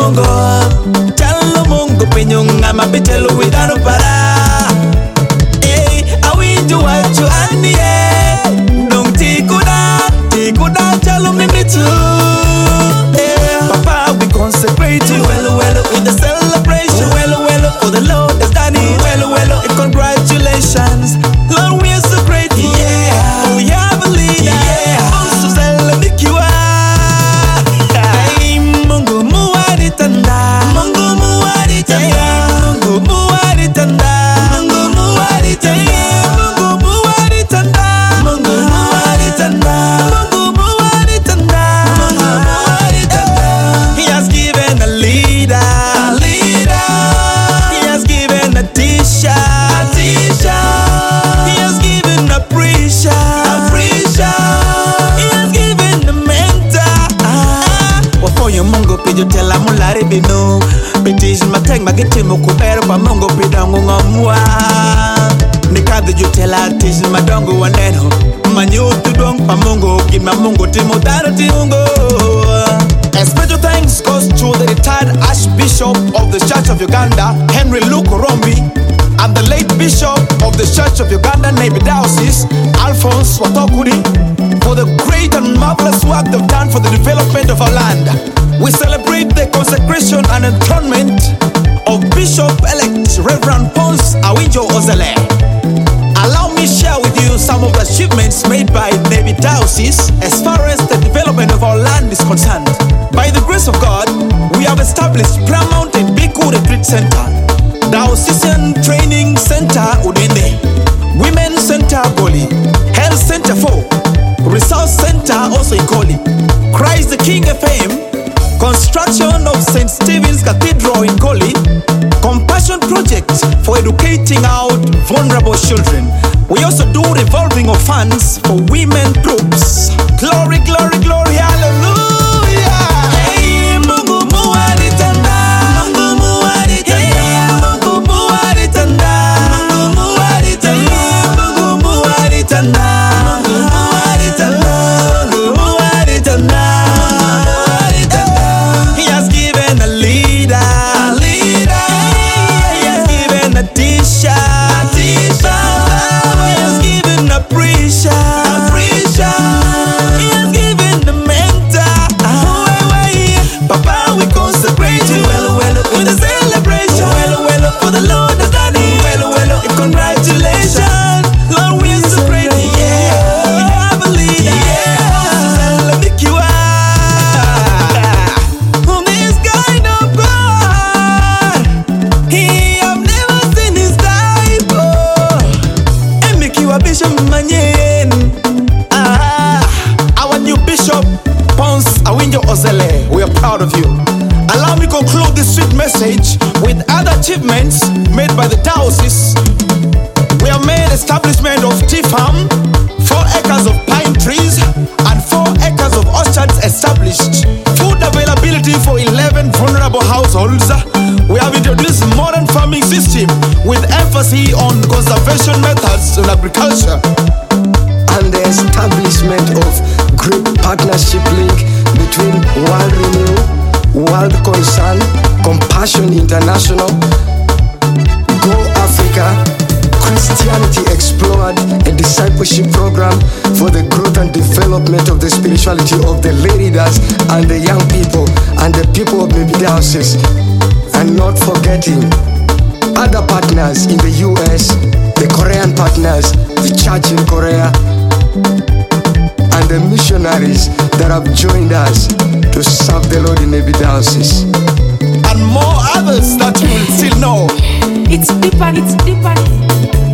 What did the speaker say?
mongo chalo mongo penyunga mapitelo widano para awinju wachu anie dong tikuda chalo mimi tu Papa we consecrate you well with the celebration well for the Lord has done it well and congratulations Lord we are so grateful we have a leader so celebrate you Mungu muwari tanda Mungu muwari tanda Mungu muwari tanda Mungu muwari tanda Mungu muwari tanda Mungu muwari tanda Mungu muwari tanda Mungu muwari tanda He has given a leader He has given a teacher He has given a preacher He has given a mentor Wafoyo Mungu pijo tela mulari binu Petish mateng magiti mukubero pa Mungu pidangu ngamwa Nikadhi jutela tish madongo waneno Manyutu dong pa Mungu Gima Mungu timudaro tiungo A special thanks goes to the retired Archbishop of the Church of Uganda Henry Luke Rombi and the late Bishop of the Church of Uganda Nairobi Diocese Alphonse Watokuri for the great and marvelous work they've done for the development of our land. We celebrate the consecration and enthronement of Bishop-elect Reverend Pons Awinjo Ozele. Allow me share with you some of the achievements made by Nairobi Diocese as far as the development of our land is concerned. By the grace of God, we have established Prayer Mountain Biku Retreat Center, Diocesan Training Center Udende, Women's Center Goli, Health Center 4, Resource Center also in Goli, Christ the King FM, construction of St. Stephen's Cathedral in Goli, Compassion Project for educating out vulnerable children. We also do revolving of funds for women groups. Glory, glory, glory, hallelujah. Hey, Mungu muwari tanda, Mungu muwari tanda, Mungu muwari tanda, Mungu muwari tanda, Mungu muwari tanda, Mungu muwari tanda, Mungu muwari tanda, muwari tanda. He has given a leader. He has given a teacher. He has given a preacher. He has given a mentor. Papa, we consecrate you with a celebration. For the Lord has done it. Congratulations, Lord, we are so grateful. We have a leader. Celebrate you this kind of God. He have never seen his type. And make you a bishop, manyen. Our new bishop, Pons Awinjo Ozele. We are proud of you. Allow me to conclude this sweet message with other achievements made by the diocese. We have made establishment of tea farm, 4 acres of pine trees, and 4 acres of orchards established. Food availability for 11 vulnerable households. We have introduced modern farming system with emphasis on conservation methods in agriculture. And the establishment of great partnership link between World Renew, World Concern, Compassion International, Go Africa, Christianity Explored, a discipleship program for the growth and development of the spirituality of the leaders and the young people and the people of Nairobi Diocese. And not forgetting other partners in the US, the Korean partners, the church in Korea, and the missionaries that have joined us to serve the Lord in Nairobi Diocese. And more others that you will still know. It's deeper.